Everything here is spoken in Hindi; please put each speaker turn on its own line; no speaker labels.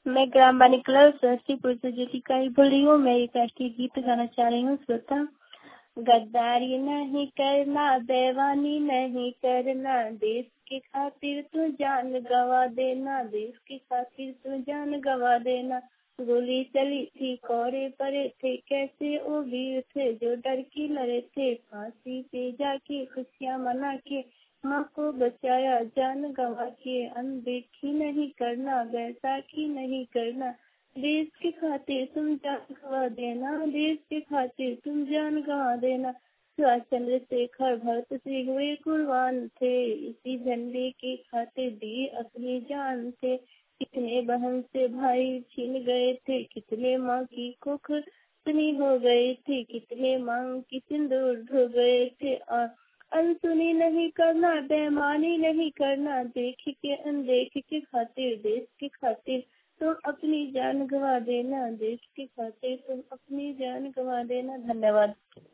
मैं ग्राम बानीकला समस्तीपुर से ज्योतिका ही बोल रही हूँ। मैं एक राष्ट्रीय गीत गाना चाह रही हूँ। श्रोता, गद्दारी नहीं करना, बेईमानी नहीं करना, देश के खातिर तू जान गवा देना, देश के खातिर तू जान गवा देना। गोली चली थी, कोरे पड़े थे, कैसे वो वीर थे जो डर की लड़े थे, फांसी पे जाके खुशियाँ मना के माँ को बचाया जान गवा के। अनदेखी नहीं करना, बैसाखी नहीं करना, देश के खातिर तुम जान गवा देना, देश के खातिर तुम जान गवा देना। सुभाष चंद्रशेखर भगत सिंह हुए कुर्बान थे, इसी झंडे के खातिर दी अपनी जान थे। कितने बहन से भाई छीन गए थे, कितने माँ की कुख सुनी हो गई थी, कितने मांग की सिंदूर धो गए थे। और अनसुनी नहीं करना, बेईमानी नहीं करना, देख के अनदेख के खातिर, देश के खातिर तुम अपनी जान गवा देना, देश के खातिर तुम अपनी जान गवा देना। धन्यवाद।